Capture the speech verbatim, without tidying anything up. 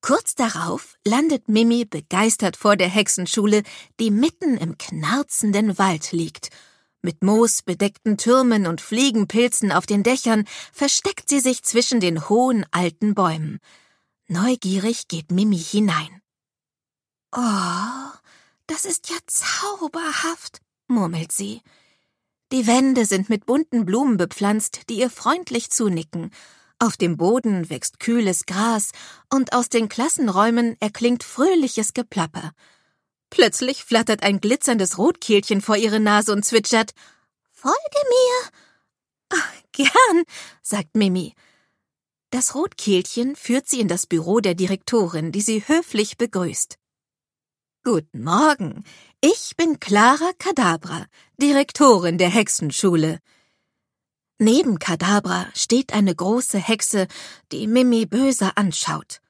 Kurz darauf landet Mimi begeistert vor der Hexenschule, die mitten im knarzenden Wald liegt. Mit moosbedeckten Türmen und Fliegenpilzen auf den Dächern versteckt sie sich zwischen den hohen alten Bäumen. Neugierig geht Mimi hinein. »Oh, das ist ja zauberhaft«, murmelt sie. Die Wände sind mit bunten Blumen bepflanzt, die ihr freundlich zunicken. Auf dem Boden wächst kühles Gras und aus den Klassenräumen erklingt fröhliches Geplapper. Plötzlich flattert ein glitzerndes Rotkehlchen vor ihre Nase und zwitschert: »Folge mir!« »Ach, gern«, sagt Mimi. Das Rotkehlchen führt sie in das Büro der Direktorin, die sie höflich begrüßt. »Guten Morgen, ich bin Clara Kadabra, Direktorin der Hexenschule.« Neben Kadabra steht eine große Hexe, die Mimi böse anschaut.